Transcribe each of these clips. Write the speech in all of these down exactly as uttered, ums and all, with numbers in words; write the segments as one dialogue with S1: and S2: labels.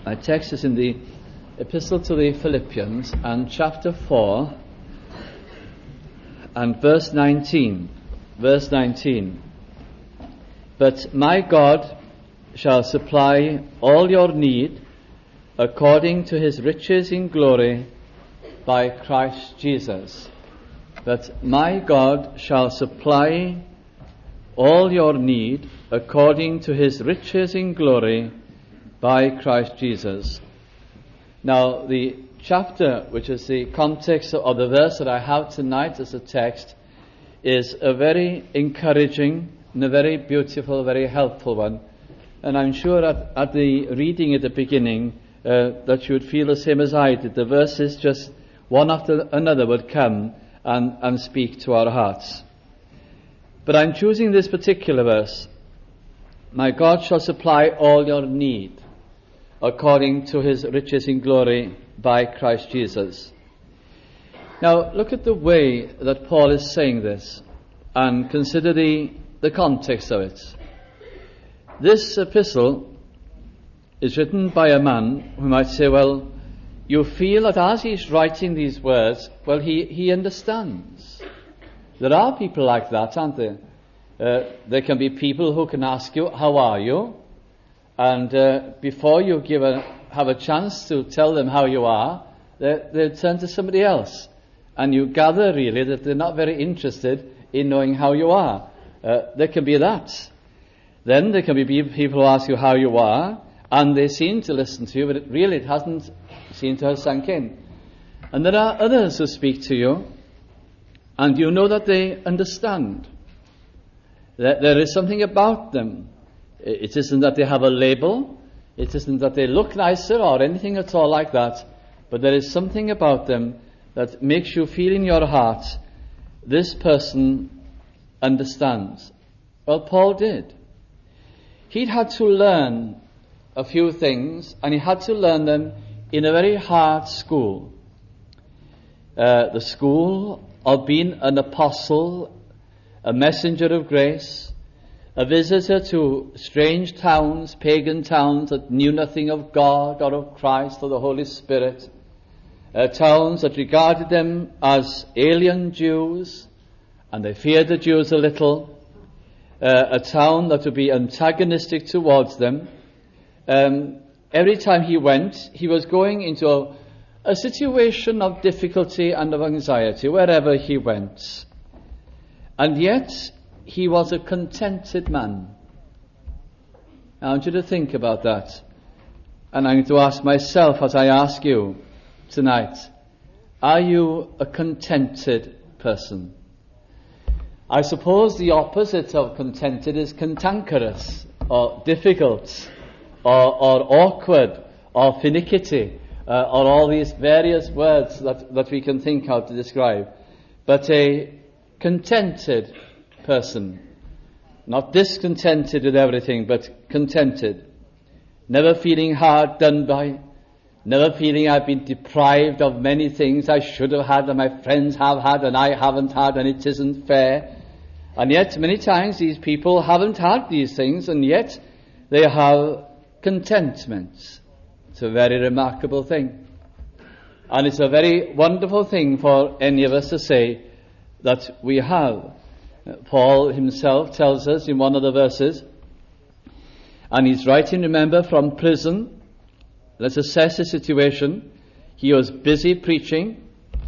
S1: My text is in the Epistle to the Philippians and chapter four and verse nineteen. Verse nineteen. But my God shall supply all your need according to his riches in glory by Christ Jesus. But my God shall supply all your need according to his riches in glory by Christ Jesus. Now, the chapter, which is the context of the verse that I have tonight as a text, is a very encouraging and a very beautiful, very helpful one. And I'm sure at, at the reading at the beginning uh, that you would feel the same as I did. The verses just one after another would come and, and speak to our hearts. But I'm choosing this particular verse. My God shall supply all your need according to his riches in glory by Christ Jesus. Now, look at the way that Paul is saying this and consider the, the context of it. This epistle is written by a man who might say, well, you feel that as he's writing these words, well, he, he understands. There are people like that, aren't there? Uh, there can be people who can ask you, how are you? And uh, before you give a, have a chance to tell them how you are, they, they'll turn to somebody else. And you gather really that they're not very interested in knowing how you are. Uh, there can be that. Then there can be people who ask you how you are, and they seem to listen to you, but it really it hasn't seemed to have sunk in. And there are others who speak to you, and you know that they understand. That there is something about them. It isn't that they have a label, it isn't that they look nicer or anything at all like that, but there is something about them that makes you feel in your heart, this person understands. Well, Paul did. He'd had to learn a few things, and he had to learn them in a very hard school. Uh, the school of being an apostle, a messenger of grace, a visitor to strange towns, pagan towns that knew nothing of God or of Christ or the Holy Spirit, uh, towns that regarded them as alien Jews, and they feared the Jews a little, uh, a town that would be antagonistic towards them. Um, every time he went, he was going into a, a situation of difficulty and of anxiety wherever he went. And yet, he was a contented man. I want you to think about that. And I'm going to ask myself as I ask you tonight, are you a contented person? I suppose the opposite of contented is cantankerous, or difficult, or, or awkward, or finicky, uh, or all these various words that, that we can think of to describe. But a contented person, not discontented with everything, but contented, never feeling hard done by, never feeling I've been deprived of many things I should have had and my friends have had and I haven't had and it isn't fair. And yet many times these people haven't had these things, and yet they have contentment. It's a very remarkable thing, and it's a very wonderful thing for any of us to say that we have. Paul himself tells us in one of the verses, and he's writing, remember, from prison. Let's assess the situation. He was busy preaching.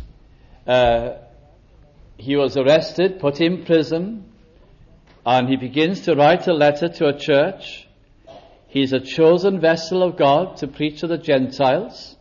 S1: Uh, he was arrested, put in prison, and he begins to write a letter to a church. He's a chosen vessel of God to preach to the Gentiles.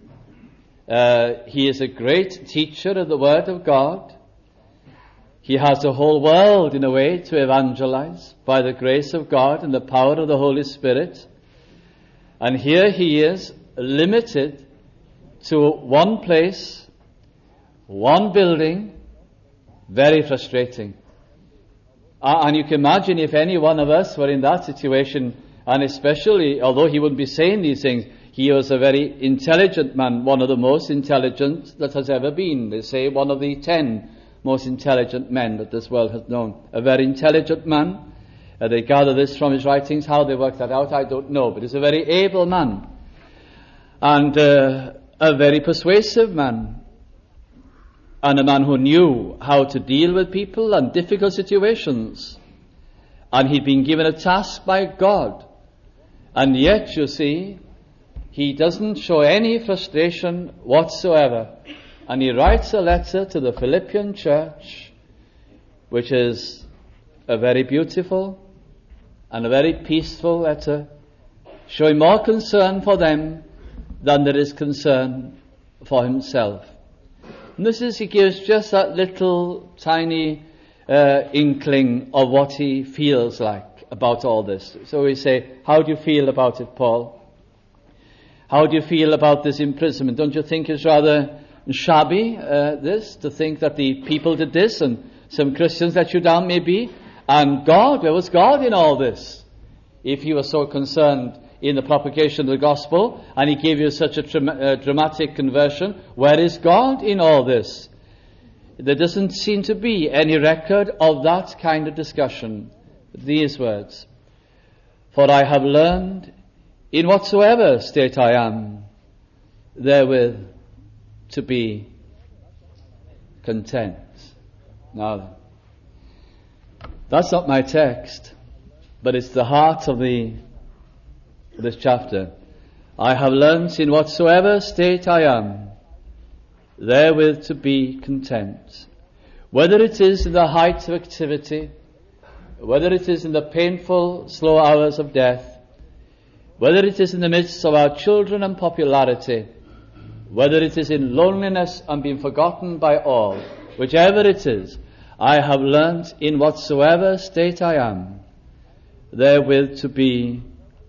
S1: Uh, he is a great teacher of the Word of God. He has the whole world, in a way, to evangelize by the grace of God and the power of the Holy Spirit. And here he is, limited to one place, one building, very frustrating. Uh, and you can imagine if any one of us were in that situation, and especially, although he wouldn't be saying these things, he was a very intelligent man, one of the most intelligent that has ever been. They say one of the ten most intelligent men that this world has known. A very intelligent man. Uh, they gather this from his writings. How they work that out, I don't know. But he's a very able man. and uh, a very persuasive man, and a man who knew how to deal with people and difficult situations. And he'd been given a task by God. And yet, you see, he doesn't show any frustration whatsoever. And he writes a letter to the Philippian church, which is a very beautiful and a very peaceful letter, showing more concern for them than there is concern for himself. And this is, he gives just that little tiny uh, inkling of what he feels like about all this. So we say, how do you feel about it, Paul? How do you feel about this imprisonment? Don't you think it's rather shabby, uh, this, to think that the people did this and some Christians let you down maybe? And God, where was God in all this? If he was so concerned in the propagation of the gospel, and he gave you such a tra- uh, dramatic conversion, where is God in all this? There doesn't seem to be any record of that kind of discussion. These words, for I have learned in whatsoever state I am, therewith to be content. Now, that's not my text, but it's the heart of the this chapter. I have learnt in whatsoever state I am, therewith to be content. Whether it is in the height of activity, whether it is in the painful, slow hours of death, whether it is in the midst of our children and popularity, whether it is in loneliness and being forgotten by all, whichever it is, I have learnt in whatsoever state I am, therewith to be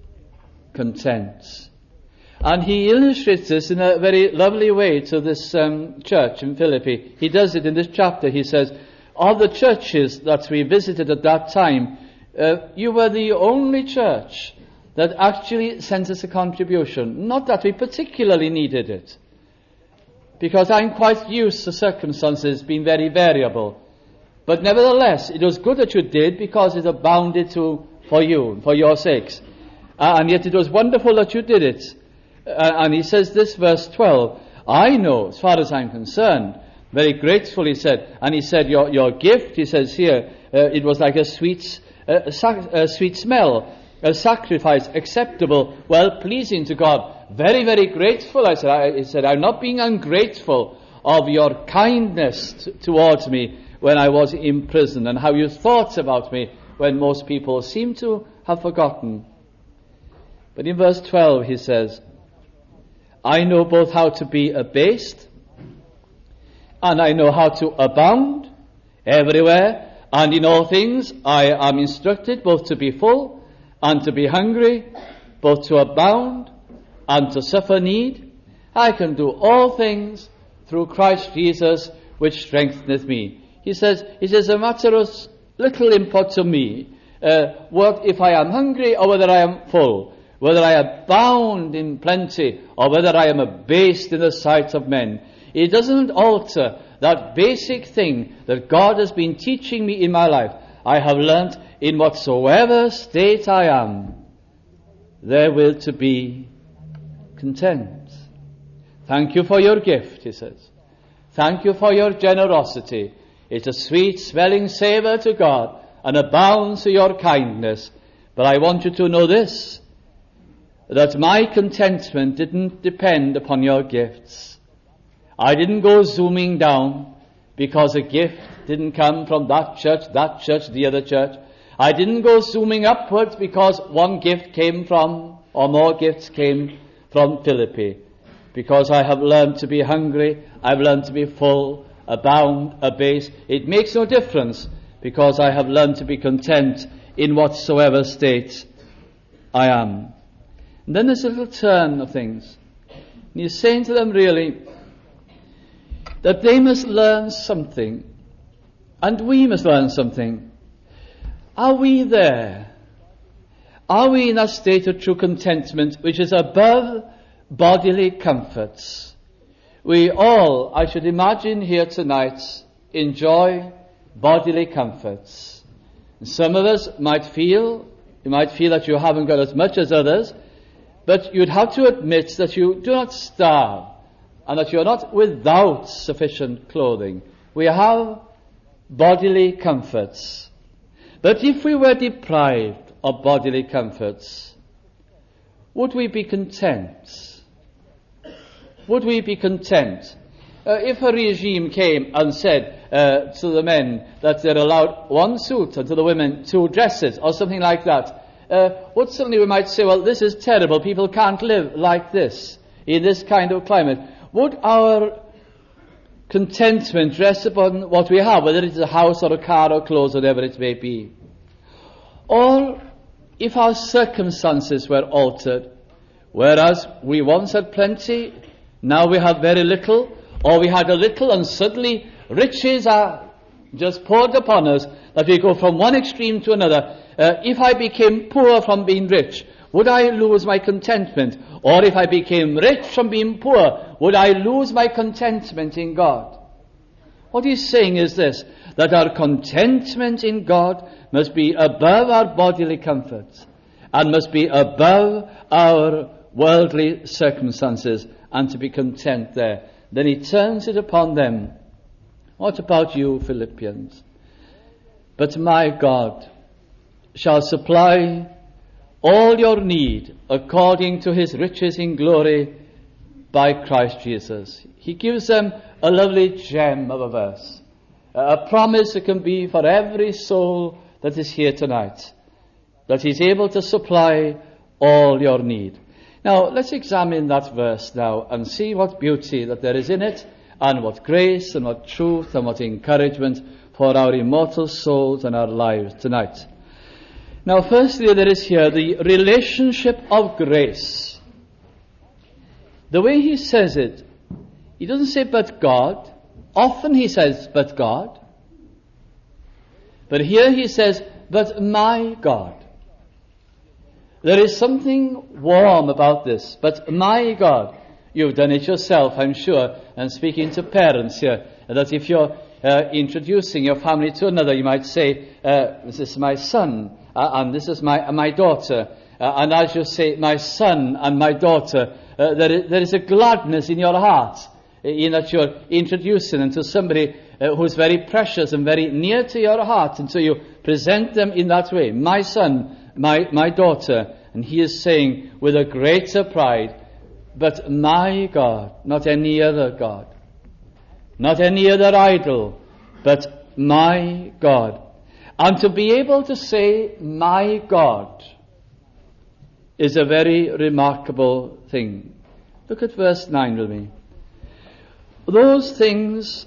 S1: content. And he illustrates this in a very lovely way to this um, church in Philippi. He does it in this chapter. He says, of the churches that we visited at that time, uh, you were the only church that actually sent us a contribution. Not that we particularly needed it, because I'm quite used to circumstances being very variable. But nevertheless, it was good that you did, because it abounded to for you, for your sakes. Uh, and yet it was wonderful that you did it. Uh, and he says this, verse twelve, I know, as far as I'm concerned, very grateful, he said, and he said, your your gift, he says here, uh, it was like a sweet, uh, a, sac- a sweet smell, a sacrifice acceptable, well pleasing to God. Very, very grateful, I said. I, he said, I'm not being ungrateful of your kindness t- towards me when I was in prison, and how you thought about me when most people seem to have forgotten. But in verse twelve he says, I know both how to be abased, and I know how to abound everywhere, and in all things I am instructed both to be full and to be hungry, both to abound and to suffer need. I can do all things through Christ Jesus, which strengtheneth me. He says, it is a matter of little import to me, uh, what if I am hungry or whether I am full, whether I abound in plenty or whether I am abased in the sight of men. It doesn't alter that basic thing that God has been teaching me in my life. I have learnt in whatsoever state I am, therewith to be content. Thank you for your gift, he says. Thank you for your generosity. It's a sweet smelling savour to God and abounds to your kindness. But I want you to know this, that my contentment didn't depend upon your gifts. I didn't go zooming down because a gift didn't come from that church, that church, the other church. I didn't go zooming upwards because one gift came from, or more gifts came from Philippi. Because I have learned to be hungry, I've learned to be full, abound, abase. It makes no difference, because I have learned to be content in whatsoever state I am. And then there's a little turn of things. And he's saying to them really that they must learn something, and we must learn something. Are we there? Are we in that state of true contentment which is above bodily comforts? We all, I should imagine here tonight, enjoy bodily comforts. Some of us might feel, you might feel that you haven't got as much as others, but you'd have to admit that you do not starve and that you're not without sufficient clothing. We have bodily comforts. But if we were deprived of bodily comforts, would we be content? Would we be content? Uh, if a regime came and said uh, to the men that they're allowed one suit and to the women two dresses or something like that, uh, would suddenly we might say, well, this is terrible, people can't live like this in this kind of climate. Would our contentment rest upon what we have, whether it's a house or a car or clothes, whatever it may be? Or if our circumstances were altered, whereas we once had plenty, now we have very little, or we had a little and suddenly riches are just poured upon us, that we go from one extreme to another. Uh, if I became poor from being rich, would I lose my contentment? Or if I became rich from being poor, would I lose my contentment in God? What he's saying is this, that our contentment in God must be above our bodily comforts and must be above our worldly circumstances, and to be content there. Then he turns it upon them. What about you, Philippians? But my God shall supply all your need according to his riches in glory by Christ Jesus. He gives them a lovely gem of a verse, a promise that can be for every soul that is here tonight, that he's able to supply all your need. Now, let's examine that verse now and see what beauty that there is in it, and what grace and what truth and what encouragement for our immortal souls and our lives tonight. Now, firstly, there is here the relationship of grace. The way he says it, he doesn't say, but God. Often he says, but God. But here he says, but my God. There is something warm about this. But my God, you've done it yourself, I'm sure, and speaking to parents here, that if you're uh, introducing your family to another, you might say, uh, this is my son, uh, and this is my uh, my daughter. Uh, and as you say, my son and my daughter, uh, there, is, there is a gladness in your heart in that you're introducing them to somebody uh, who's very precious and very near to your heart, and so you present them in that way, my son, my my daughter. And he is saying with a greater pride, but my God, not any other God, not any other idol, but my God. And to be able to say my God is a very remarkable thing. Look at verse nine with me. Those things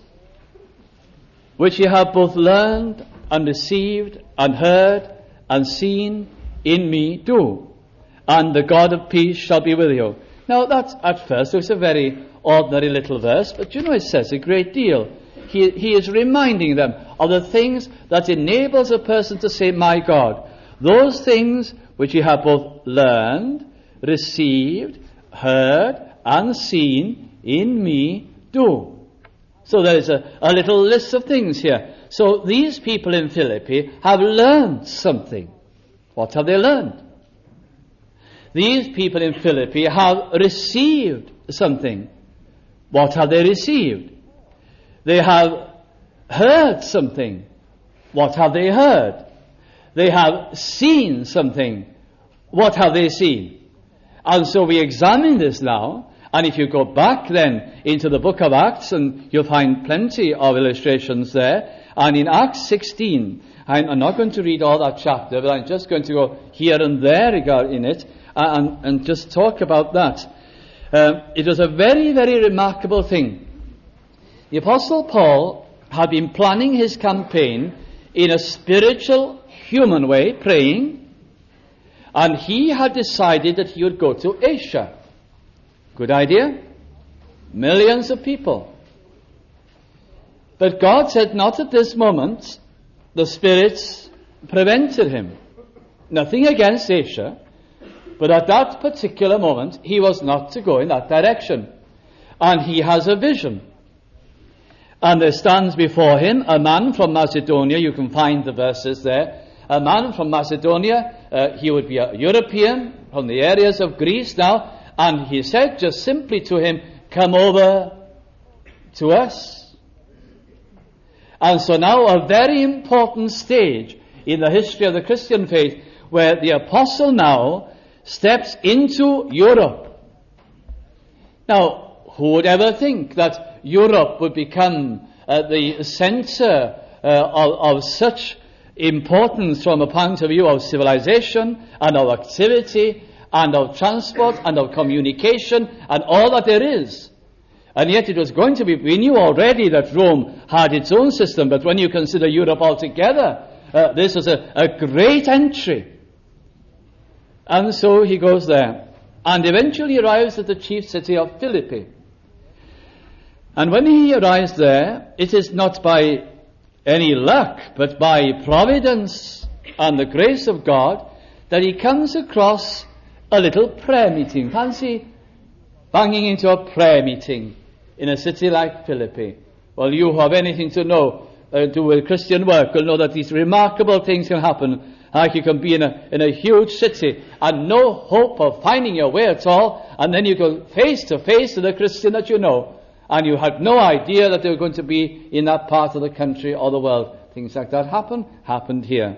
S1: which ye have both learned and received and heard and seen in me do, and the God of peace shall be with you. Now that at first looks a very ordinary little verse, but you know it says a great deal. He, he is reminding them of the things that enables a person to say, my God. Those things which you have both learned, received, heard, and seen in me do. So there is a, a little list of things here. So these people in Philippi have learned something. What have they learned? These people in Philippi have received something. What have they received? They have heard something. What have they heard? They have seen something. What have they seen? And so we examine this now, and if you go back then into the book of Acts, and you'll find plenty of illustrations there, and in Acts sixteen, I'm not going to read all that chapter, but I'm just going to go here and there in it, and, and just talk about that. Um, it was a very, very remarkable thing. The Apostle Paul had been planning his campaign in a spiritual, human way, praying, and he had decided that he would go to Asia. Good idea? Millions of people. But God said, not at this moment. The spirits prevented him. Nothing against Asia, but at that particular moment, he was not to go in that direction. And he has a vision. And there stands before him a man from Macedonia. You can find the verses there. A man from Macedonia. Uh, he would be a European, from the areas of Greece now, and he said just simply to him, come over to us. And so now a very important stage in the history of the Christian faith, where the apostle now steps into Europe. Now, who would ever think that Europe would become uh, the center uh, of, of such importance from a point of view of civilization and of activity and of transport and of communication and all that there is. And yet it was going to be, we knew already that Rome had its own system, but when you consider Europe altogether, uh, this was a, a great entry. And so he goes there, and eventually arrives at the chief city of Philippi. And when he arrives there, it is not by any luck, but by providence and the grace of God, that he comes across a little prayer meeting. Fancy banging into a prayer meeting in a city like Philippi. Well, you who have anything to know, uh, do with Christian work, will know that these remarkable things can happen. Like you can be in a, in a huge city and no hope of finding your way at all, and then you go face to face with a Christian that you know, and you had no idea that they were going to be in that part of the country or the world. Things like that happen, happened here.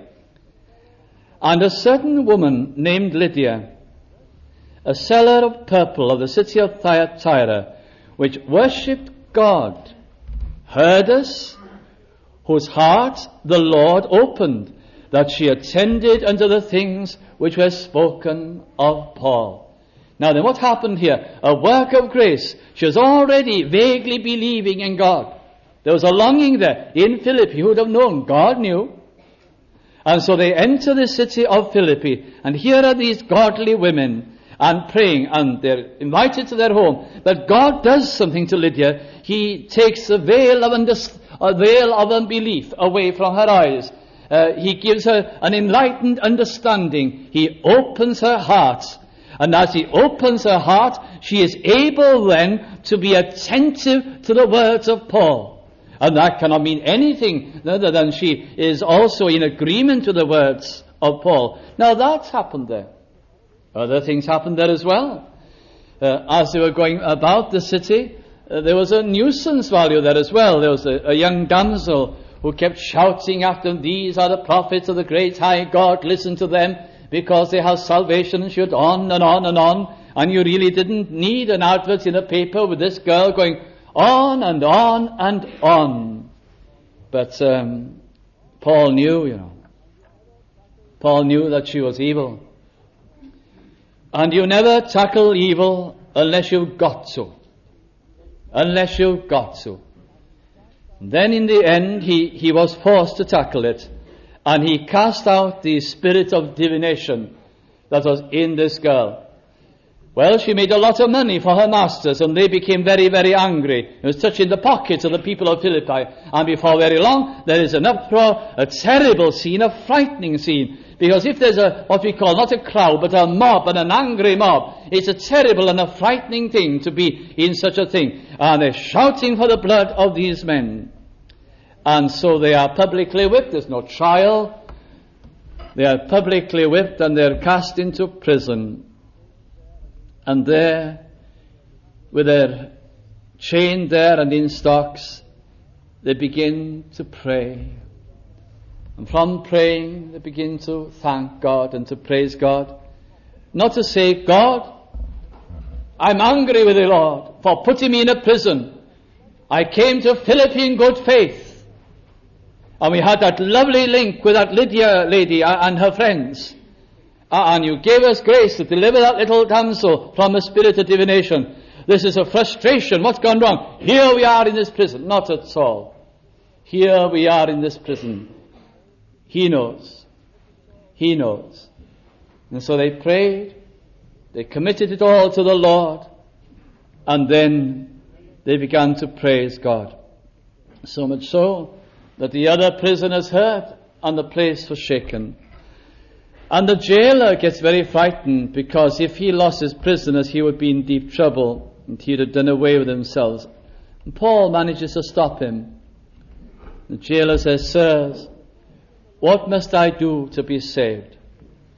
S1: And a certain woman named Lydia, a seller of purple of the city of Thyatira, which worshipped God, heard us, whose heart the Lord opened, that she attended unto the things which were spoken of Paul. Now then, what happened here? A work of grace. She was already vaguely believing in God. There was a longing there in Philippi. Who would have known? God knew. And so they enter the city of Philippi, and here are these godly women, and praying, and they're invited to their home. But God does something to Lydia. He takes a veil of, undis- a veil of unbelief away from her eyes. Uh, he gives her an enlightened understanding. He opens her heart. And as he opens her heart, she is able then to be attentive to the words of Paul. And that cannot mean anything other than she is also in agreement with the words of Paul. Now that's happened there. Other things happened there as well. Uh, as they were going about the city, uh, there was a nuisance value there as well. There was a, a young damsel who kept shouting after them, these are the prophets of the great high God, listen to them, because they have salvation, and she went on and on and on, and you really didn't need an advert in a paper with this girl going on and on and on. But um, Paul knew, you know, Paul knew that she was evil. And you never tackle evil unless you've got to. Unless you've got to. Then in the end, he, he was forced to tackle it. And he cast out the spirit of divination that was in this girl. Well, she made a lot of money for her masters, and they became very, very angry. It was touching the pockets of the people of Philippi. And before very long, there is an uproar, a terrible scene, a frightening scene. Because if there's a, what we call not a crowd, but a mob, and an angry mob, it's a terrible and a frightening thing to be in such a thing. And they're shouting for the blood of these men. And so they are publicly whipped. There's no trial. They are publicly whipped, and they're cast into prison. And there, with their chained there and in stocks, they begin to pray. And from praying, they begin to thank God and to praise God. Not to say, God, I'm angry with you, Lord, for putting me in a prison. I came to Philippi in good faith. And we had that lovely link with that Lydia lady and her friends. And you gave us grace to deliver that little damsel from a spirit of divination. This is a frustration. What's gone wrong? Here we are in this prison. Not at all. Here we are in this prison. He knows. He knows. And so they prayed. They committed it all to the Lord. And then they began to praise God. So much so that the other prisoners heard, and the place was shaken. And the jailer gets very frightened, because if he lost his prisoners, he would be in deep trouble, and he'd have done away with himself. And Paul manages to stop him. The jailer says, sirs, what must I do to be saved?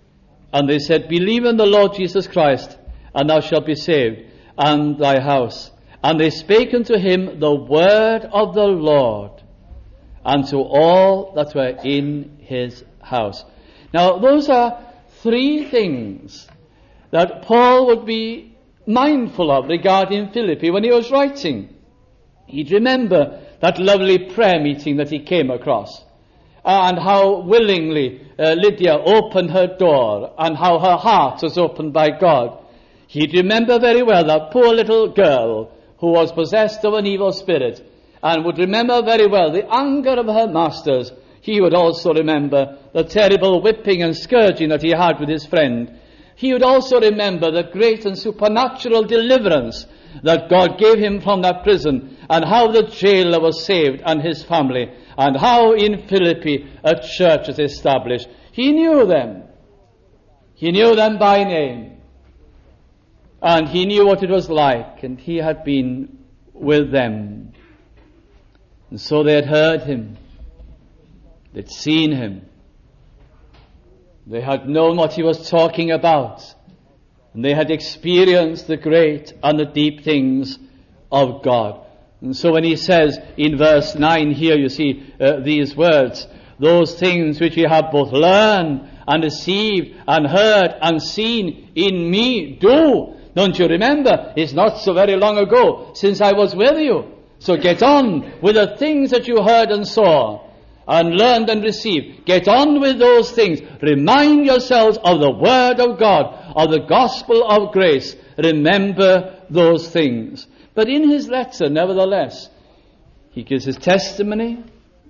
S1: And they said, believe in the Lord Jesus Christ, and thou shalt be saved, and thy house. And they spake unto him the word of the Lord, and to all that were in his house. Now, those are three things that Paul would be mindful of regarding Philippi when he was writing. He'd remember that lovely prayer meeting that he came across, and how willingly uh, Lydia opened her door, and how her heart was opened by God. He'd remember very well that poor little girl who was possessed of an evil spirit, and would remember very well the anger of her masters. He would also remember the terrible whipping and scourging that he had with his friend. He would also remember the great and supernatural deliverance that God gave him from that prison, and how the jailer was saved and his family, and how in Philippi a church was established. He knew them. He knew them by name. And he knew what it was like, and he had been with them. And so they had heard him. They'd seen him. They had known what he was talking about. And they had experienced the great and the deep things of God. And so when he says in verse nine here, you see uh, these words, those things which you have both learned and received and heard and seen in me, do. Don't you remember? It's not so very long ago since I was with you. So get on with the things that you heard and saw and learned and received. Get on with those things. Remind yourselves of the Word of God, of the gospel of grace. Remember those things. But in his letter, nevertheless, he gives his testimony.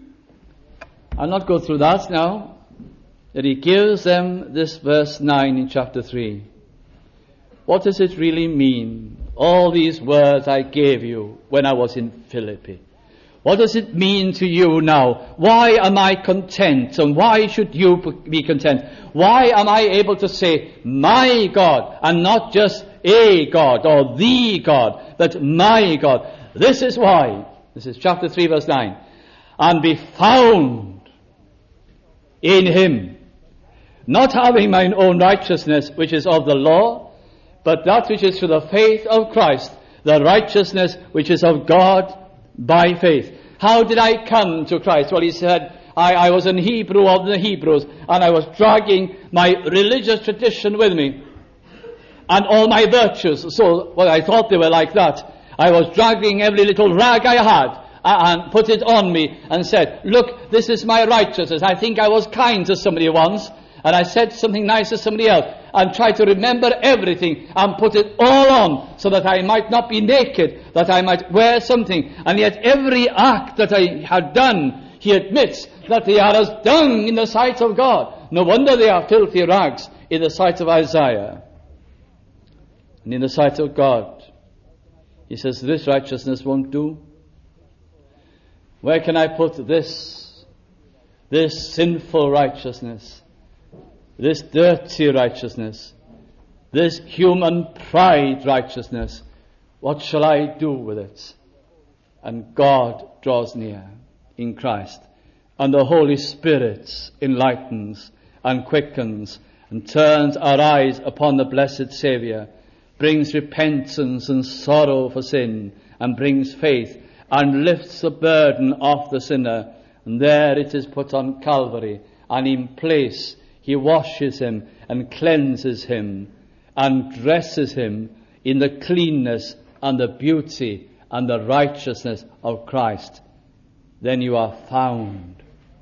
S1: I'll not go through that now. That he gives them this verse nine in chapter three. What does it really mean? All these words I gave you when I was in Philippi. What does it mean to you now? Why am I content? And why should you be content? Why am I able to say, my God, and not just a God or the God, but my God? This is why. This is chapter three, verse nine. And be found in him, not having mine own righteousness, which is of the law, but that which is through the faith of Christ, the righteousness which is of God by faith. How did I come to Christ? Well, he said, I, I was an Hebrew of the Hebrews, and I was dragging my religious tradition with me, and all my virtues. So, well, I thought they were like that. I was dragging every little rag I had, and put it on me, and said, look, this is my righteousness. I think I was kind to somebody once, and I said something nice to somebody else, and tried to remember everything and put it all on so that I might not be naked, that I might wear something. And yet every act that I had done, he admits that they are as dung in the sight of God. No wonder they are filthy rags in the sight of Isaiah. And in the sight of God, he says, this righteousness won't do. Where can I put this, this sinful righteousness? This dirty righteousness, this human pride righteousness, what shall I do with it? And God draws near in Christ, and the Holy Spirit enlightens and quickens and turns our eyes upon the blessed Saviour, brings repentance and sorrow for sin, and brings faith, and lifts the burden off the sinner, and there it is put on Calvary, and in place he washes him and cleanses him and dresses him in the cleanness and the beauty and the righteousness of Christ. Then you are found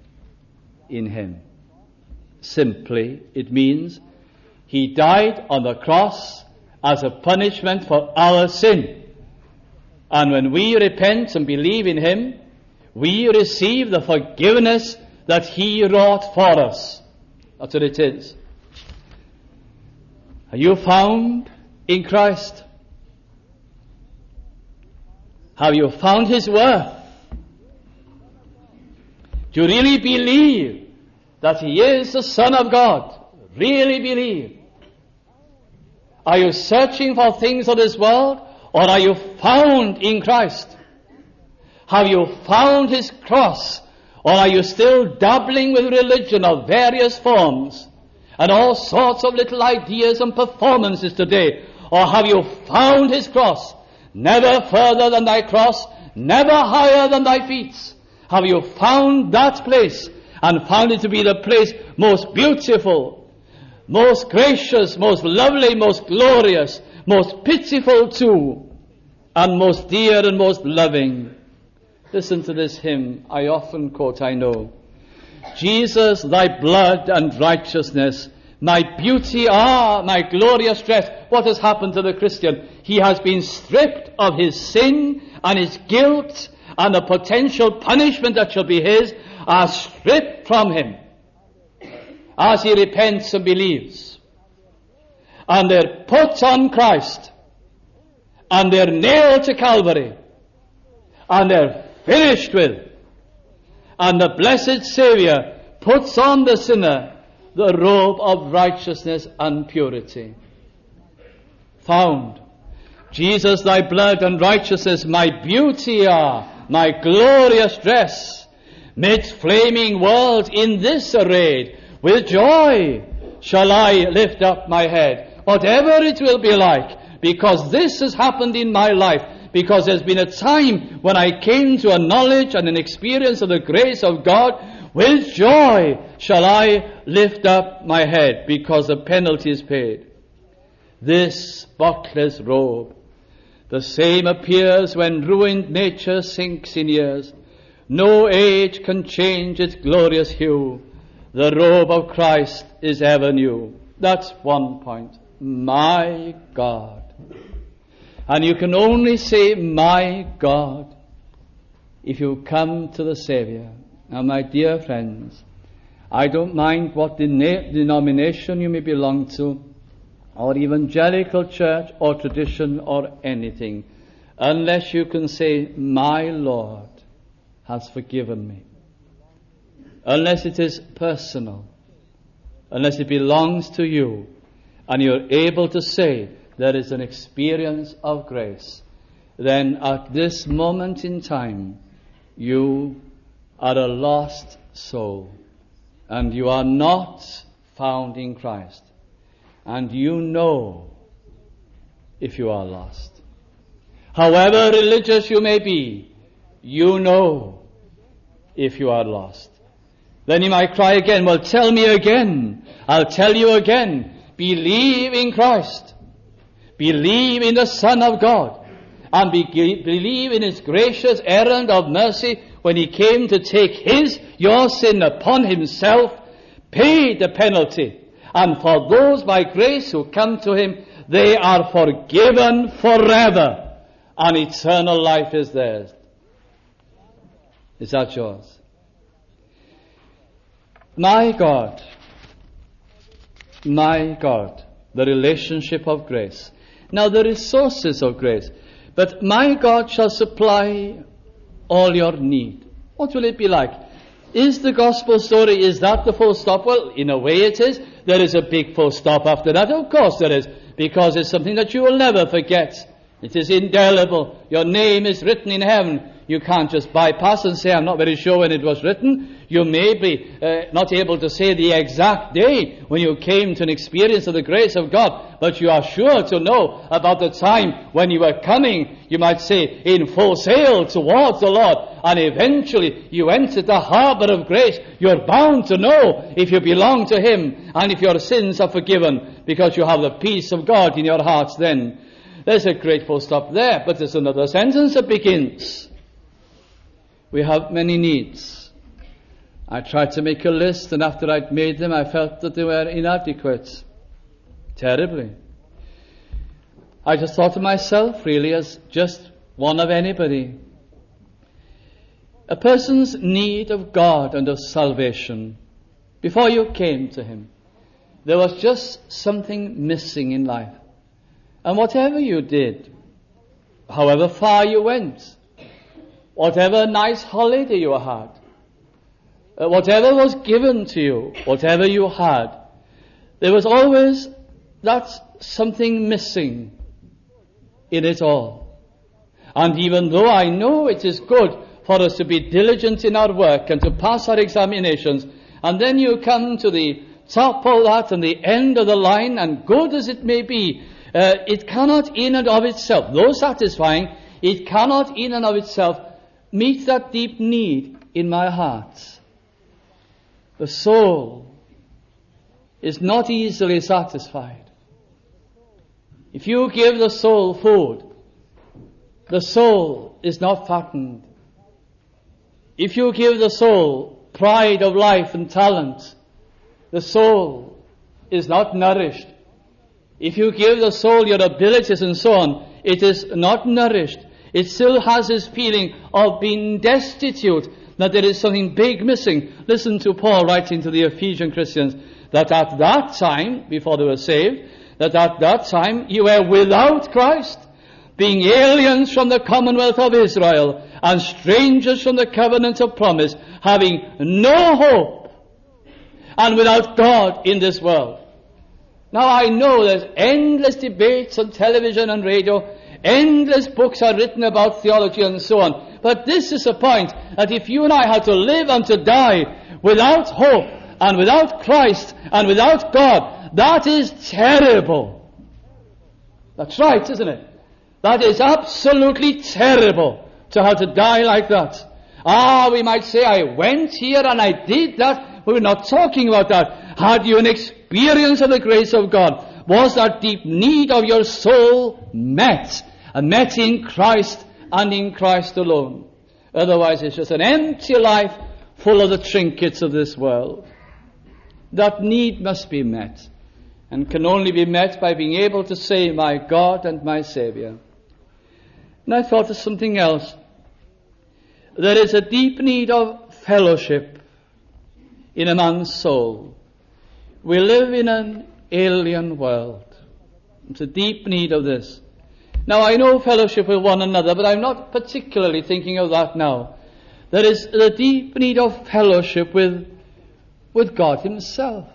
S1: in him. Simply, it means he died on the cross as a punishment for our sin. And when we repent and believe in him, we receive the forgiveness that he wrought for us. That's what it is. Are you found in Christ? Have you found his worth? Do you really believe that he is the Son of God? Really believe? Are you searching for things of this world, or are you found in Christ? Have you found his cross? Or are you still dabbling with religion of various forms?
S2: and all sorts of little ideas and performances today? Or have you found his cross? Never further than thy cross, never higher than thy feet. Have you found that place and found it to be the place most beautiful, most gracious, most lovely, most glorious, most pitiful too, and most dear and most loving? Listen to this hymn I often quote, I know. Jesus, thy blood and righteousness, my beauty are, my glorious dress. What has happened to the Christian? He has been stripped of his sin and his guilt, and the potential punishment that shall be his are stripped from him as he repents and believes. And they're put on Christ, and they're nailed to Calvary, and they're finished with. And the blessed Saviour puts on the sinner the robe of righteousness and purity. Found. Jesus, thy blood and righteousness, my beauty are, my glorious dress. Midst flaming worlds in this arrayed, with joy shall I lift up my head. Whatever it will be like, because this has happened in my life, because there's been a time when I came to a knowledge and an experience of the grace of God, with joy shall I lift up my head, because the penalty is paid. This spotless robe, the same appears when ruined nature sinks in years. No age can change its glorious hue. The robe of Christ is ever new. That's one point. My God. And you can only say, my God, if you come to the Saviour. Now, my dear friends, I don't mind what dena- denomination you may belong to, or evangelical church, or tradition, or anything, unless you can say, my Lord has forgiven me. Unless it is personal, unless it belongs to you, and you're able to say, there is an experience of grace, then at this moment in time, you are a lost soul, and you are not found in Christ. And you know if you are lost. However religious you may be, you know if you are lost. Then you might cry again, well, tell me again. I'll tell you again. Believe in Christ. Believe in the Son of God, and be, believe in His gracious errand of mercy when He came to take His, your sin upon Himself, paid the penalty. And for those by grace who come to Him, they are forgiven forever, and eternal life is theirs. Is that yours? My God, my God, the relationship of grace. Now, the resources of grace. But my God shall supply all your need. What will it be like? Is the gospel story, is that the full stop? Well, in a way it is. There is a big full stop after that. Of course there is. Because it's something that you will never forget. It is indelible. Your name is written in heaven. You can't just bypass and say, I'm not very sure when it was written. You may be uh, not able to say the exact day when you came to an experience of the grace of God, but you are sure to know about the time when you were coming, you might say, in full sail towards the Lord, and eventually you entered the harbor of grace. You're bound to know if you belong to Him and if your sins are forgiven, because you have the peace of God in your hearts then. There's a great full stop there, but there's another sentence that begins. We have many needs. I tried to make a list, and after I'd made them, I felt that they were inadequate. Terribly. I just thought of myself, really, as just one of anybody. A person's need of God and of salvation. Before you came to Him, there was just something missing in life. And whatever you did, however far you went, whatever nice holiday you had, uh, whatever was given to you, whatever you had, there was always that something missing in it all. And even though I know it is good for us to be diligent in our work and to pass our examinations, and then you come to the top of that and the end of the line, and good as it may be, uh, it cannot in and of itself, though satisfying, it cannot in and of itself meet that deep need in my heart. The soul is not easily satisfied. If you give the soul food, the soul is not fattened. If you give the soul pride of life and talent, the soul is not nourished. If you give the soul your abilities and so on, it is not nourished. It still has this feeling of being destitute, that there is something big missing. Listen to Paul writing to the Ephesian Christians, that at that time, before they were saved, that at that time you were without Christ, being aliens from the commonwealth of Israel, and strangers from the covenant of promise, having no hope, and without God in this world. Now I know there's endless debates on television and radio, endless books are written about theology and so on, but this is the point, that if you and I had to live and to die without hope, and without Christ, and without God, that is terrible. That's right, isn't it? That is absolutely terrible to have to die like that. Ah, we might say, I went here and I did that. We're not talking about that. Had you an experience of the grace of God? Was that deep need of your soul met? And met in Christ and in Christ alone. Otherwise it's just an empty life full of the trinkets of this world. That need must be met, and can only be met by being able to say, my God and my Saviour. And I thought of something else. There is a deep need of fellowship in a man's soul. We live in an alien world. It's a deep need of this. Now I know fellowship with one another, but I'm not particularly thinking of that now. There is a deep need of fellowship with, with God Himself.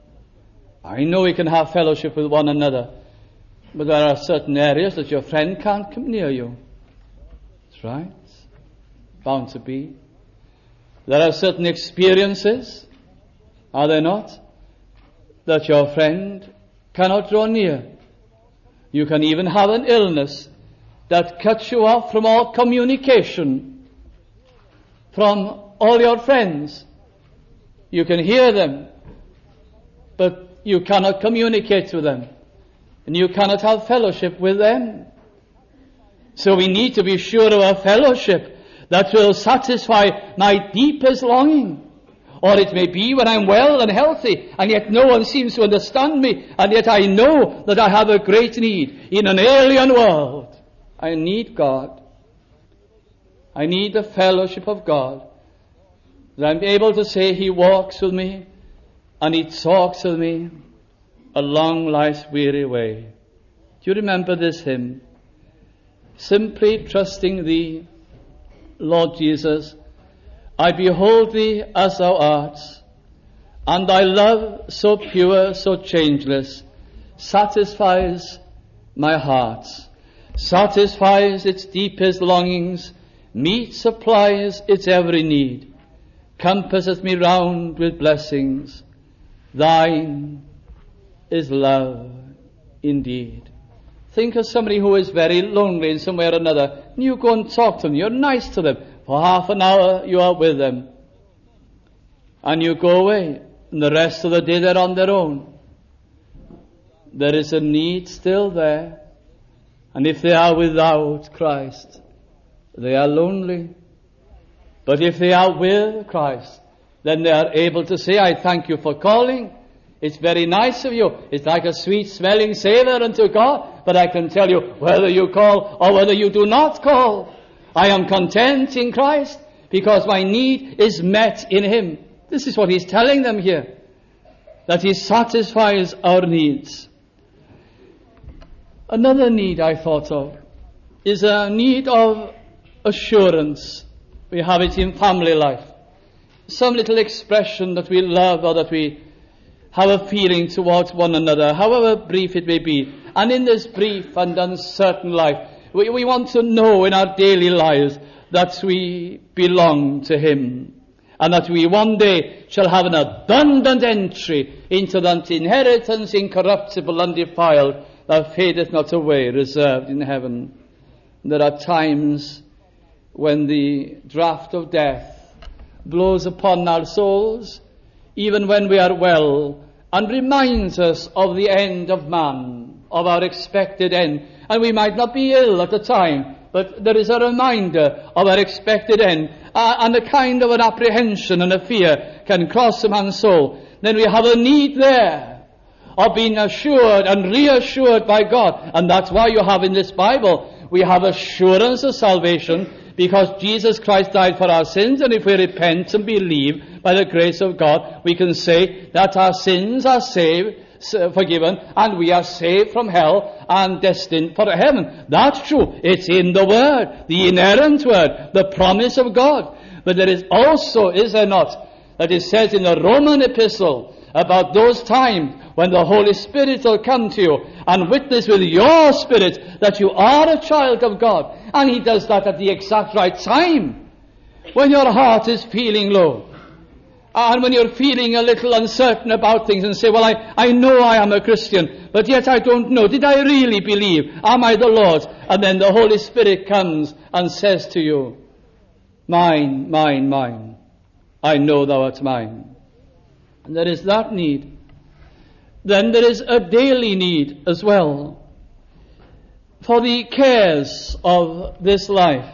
S2: I know we can have fellowship with one another, but there are certain areas that your friend can't come near you. That's right. Bound to be. There are certain experiences, are there not, that your friend cannot draw near. You can even have an illness that cuts you off from all communication, from all your friends. You can hear them, but you cannot communicate with them, and you cannot have fellowship with them. So we need to be sure of a fellowship that will satisfy my deepest longing. Or it may be when I'm well and healthy, and yet no one seems to understand me, and yet I know that I have a great need in an alien world. I need God. I need the fellowship of God, that I'm able to say He walks with me, and He talks with me along life's weary way. Do you remember this hymn? Simply trusting Thee, Lord Jesus, I behold Thee as Thou art, and Thy love so pure, so changeless, satisfies my heart, satisfies its deepest longings, meets, supplies its every need, compasseth me round with blessings. Thine is love indeed. Think of somebody who is very lonely in some way or another, and you go and talk to them, you're nice to them. For half an hour you are with them, and you go away, and the rest of the day they're on their own. There is a need still there, and if they are without Christ, they are lonely. But if they are with Christ, then they are able to say, I thank you for calling. It's very nice of you. It's like a sweet smelling savour unto God, but I can tell you whether you call or whether you do not call, I am content in Christ because my need is met in Him. This is what He's telling them here, that He satisfies our needs. Another need I thought of is a need of assurance. We have it in family life. Some little expression that we love or that we have a feeling towards one another, however brief it may be. And in this brief and uncertain life, We, we want to know in our daily lives that we belong to Him and that we one day shall have an abundant entry into that inheritance incorruptible, undefiled, that fadeth not away, reserved in heaven. There are times when the draught of death blows upon our souls, even when we are well, and reminds us of the end of man, of our expected end. And we might not be ill at the time, but there is a reminder of our expected end, uh, and a kind of an apprehension and a fear can cross a man's soul. Then we have a need there of being assured and reassured by God. And that's why you have in this Bible, we have assurance of salvation, because Jesus Christ died for our sins, and if we repent and believe by the grace of God, we can say that our sins are saved, forgiven, and we are saved from hell and destined for heaven. That's true. It's in the Word, the inerrant Word, the promise of God. But there is also, is there not, that it says in the Roman epistle about those times when the Holy Spirit will come to you and witness with your spirit that you are a child of God. And He does that at the exact right time, when your heart is feeling low, and when you're feeling a little uncertain about things, and say, well, I, I know I am a Christian, but yet I don't know. Did I really believe? Am I the Lord's? And then the Holy Spirit comes and says to you, mine, mine, mine. I know thou art mine. And there is that need. Then there is a daily need as well for the cares of this life,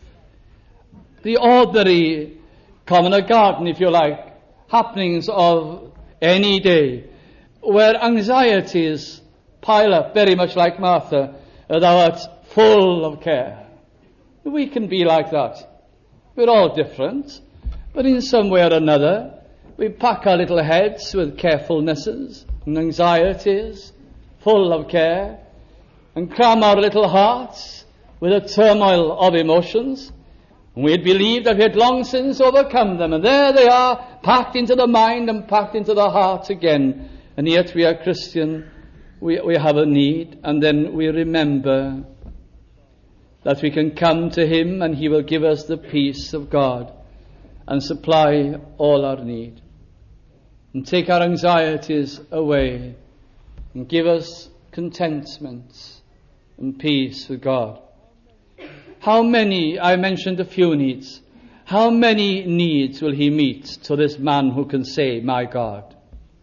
S2: the ordinary, common garden, if you like, happenings of any day, where anxieties pile up, very much like Martha, thou art full of care. We can be like that. We're all different, but in some way or another, we pack our little heads with carefulnesses and anxieties, full of care, and cram our little hearts with a turmoil of emotions. And we had believed that we had long since overcome them, and there they are, packed into the mind and packed into the heart again. And yet we are Christian, we, we have a need, and then we remember that we can come to Him and He will give us the peace of God and supply all our need, and take our anxieties away, and give us contentment and peace with God. How many, I mentioned a few needs, how many needs will He meet to this man who can say, my God?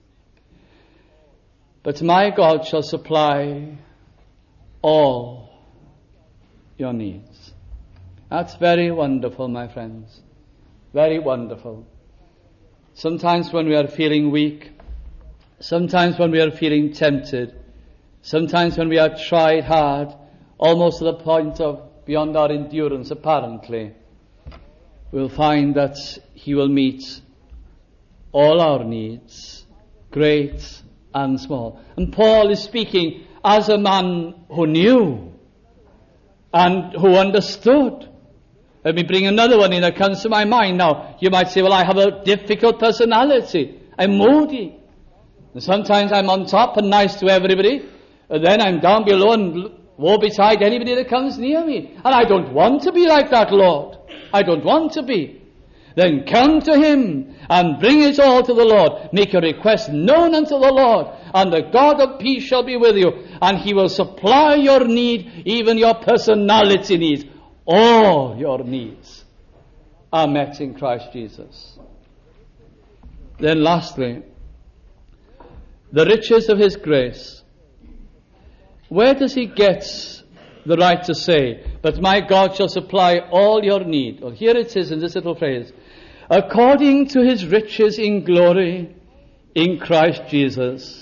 S2: But my God shall supply all your needs. That's very wonderful, my friends. Very wonderful. Sometimes when we are feeling weak, sometimes when we are feeling tempted, sometimes when we are tried hard, almost to the point of beyond our endurance apparently, we'll find that He will meet all our needs, great and small. And Paul is speaking as a man who knew and who understood. Let me bring another one in that comes to my mind now. You might say, well, I have a difficult personality. I'm moody. And sometimes I'm on top and nice to everybody, and then I'm down below and woe betide anybody that comes near me. And I don't want to be like that, Lord. I don't want to be. Then come to Him and bring it all to the Lord. Make your request known unto the Lord, and the God of peace shall be with you, and He will supply your need, even your personality needs. All your needs are met in Christ Jesus. Then lastly, the riches of His grace. Where does He get the right to say, but my God shall supply all your need? Well, here it is in this little phrase. According to His riches in glory in Christ Jesus.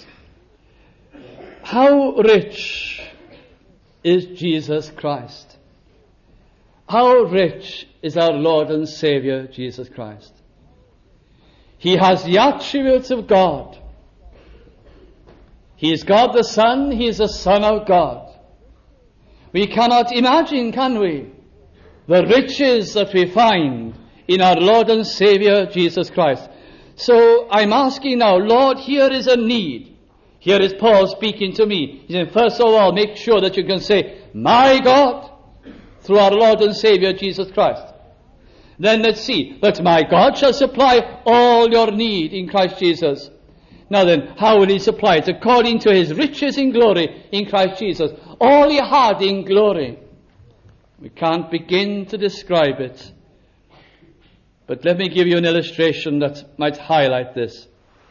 S2: How rich is Jesus Christ? How rich is our Lord and Savior, Jesus Christ? He has the attributes of God. He is God the Son. He is the Son of God. We cannot imagine, can we, the riches that we find in our Lord and Savior, Jesus Christ. So I'm asking now, Lord, here is a need. Here is Paul speaking to me. He said, first of all, make sure that you can say, my God, through our Lord and Savior, Jesus Christ. Then let's see. But my God shall supply all your need in Christ Jesus. Now then, how will he supply it? According to his riches in glory in Christ Jesus. All he had in glory. We can't begin to describe it. But let me give you an illustration that might highlight this.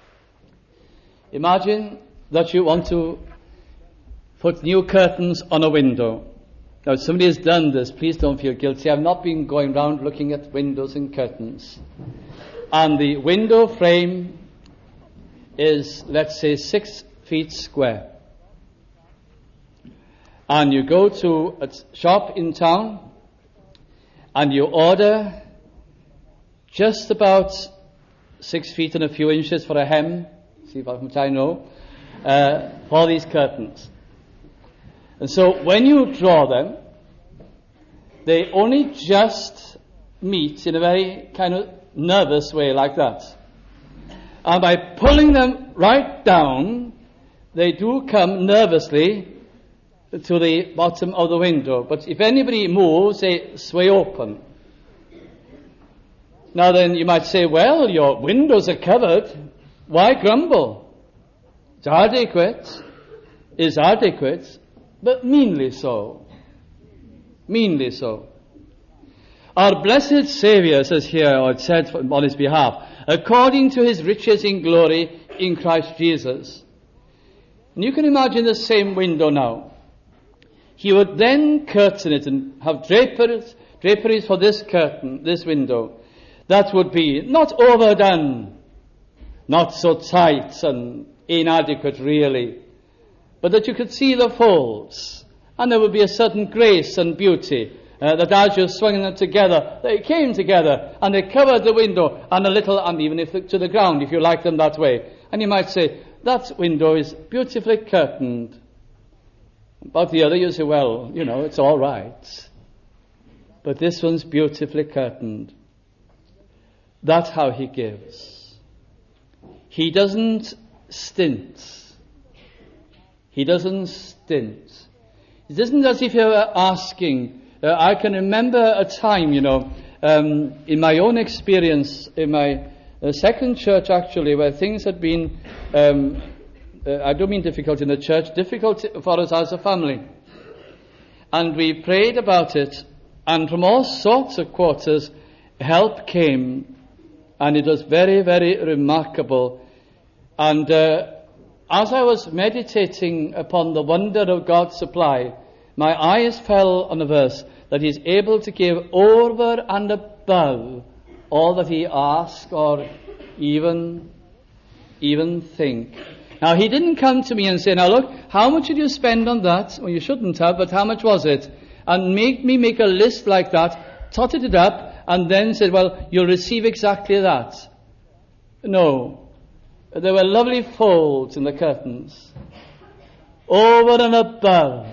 S2: Imagine that you want to put new curtains on a window. Now, if somebody has done this, please don't feel guilty. I've not been going round looking at windows and curtains. And the window frame is, let's say, six feet square. And you go to a shop in town and you order just about six feet and a few inches for a hem, see how much I know, uh, for these curtains. And so when you draw them, they only just meet in a very kind of nervous way like that. And by pulling them right down, they do come nervously to the bottom of the window. But if anybody moves, they sway open. Now then, you might say, well, your windows are covered. Why grumble? It's adequate. It's adequate, but meanly so. Meanly so. Our blessed Saviour says here, or it said on his behalf, according to his riches in glory in Christ Jesus. And you can imagine the same window now. He would then curtain it and have draperies, draperies for this curtain, this window. That would be not overdone, not so tight and inadequate really, but that you could see the folds, and there would be a certain grace and beauty uh, that as you swung them together, they came together and they covered the window and a little, and even if to the ground, if you like them that way. And you might say, that window is beautifully curtained. About the other, you say, well, you know, it's all right. But this one's beautifully curtained. That's how he gives. He doesn't stint. He doesn't stint. It isn't as if you were asking. Uh, I can remember a time, you know, um, in my own experience, in my uh, second church actually, where things had been, um, uh, I don't mean difficult in the church, difficult for us as a family. And we prayed about it, and from all sorts of quarters, help came. And it was very, very remarkable. And uh, as I was meditating upon the wonder of God's supply, my eyes fell on a verse that he's able to give over and above all that he asks or even, even think. Now, he didn't come to me and say, now look, how much did you spend on that? Well, you shouldn't have, but how much was it? And make me make a list like that, totted it up, and then said, well, you'll receive exactly that. No. There were lovely folds in the curtains. Over and above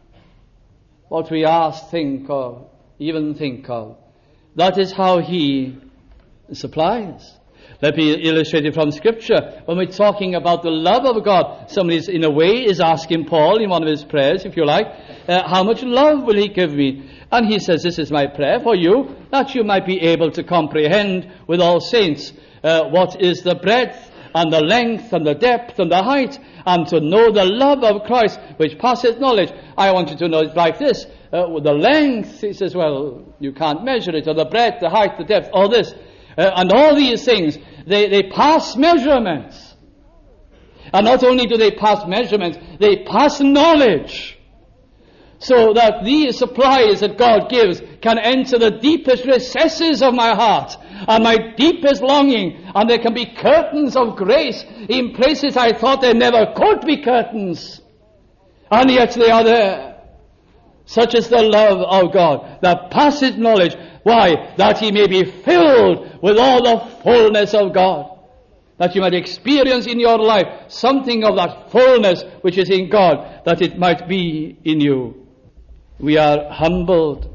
S2: what we ask, think, or even think of. That is how he supplies. Let me illustrate it from Scripture. When we're talking about the love of God, somebody in a way is asking Paul in one of his prayers, if you like, uh, how much love will he give me? And he says, this is my prayer for you, that you might be able to comprehend with all saints uh, what is the breadth and the length and the depth and the height, and to know the love of Christ which passeth knowledge. I want you to know it like this. Uh, with the length, he says, well, you can't measure it, or the breadth, the height, the depth, all this. Uh, and all these things, they, they pass measurements. And not only do they pass measurements, they pass knowledge. So that these supplies that God gives can enter the deepest recesses of my heart and my deepest longing, and there can be curtains of grace in places I thought there never could be curtains, and yet they are there. Such is the love of God that passeth knowledge. Why? That ye may be filled with all the fullness of God. That you might experience in your life something of that fullness which is in God, that it might be in you. We are humbled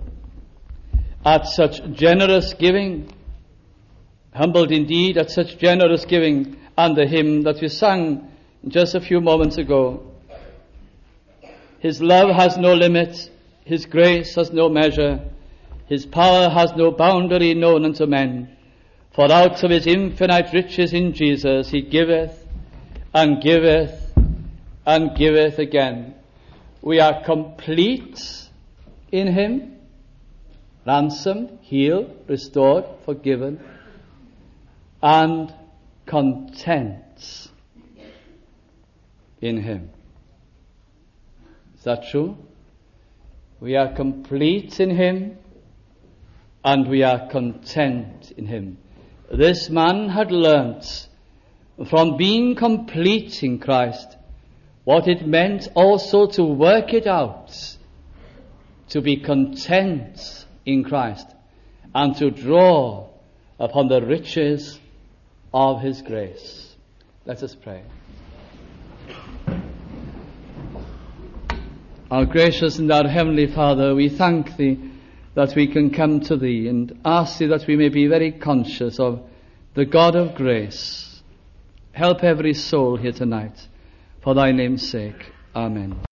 S2: at such generous giving, humbled indeed at such generous giving, and the hymn that we sang just a few moments ago. His love has no limit, His grace has no measure, His power has no boundary known unto men, for out of his infinite riches in Jesus he giveth and giveth and giveth again. We are complete in him, ransomed, healed, restored, forgiven, and content in him. Is that true? We are complete in him, and we are content in him. This man had learnt from being complete in Christ what it meant also to work it out, to be content in Christ, and to draw upon the riches of his grace. Let us pray. Our gracious and our heavenly Father, we thank thee that we can come to thee and ask thee that we may be very conscious of the God of grace. Help every soul here tonight, for thy name's sake. Amen.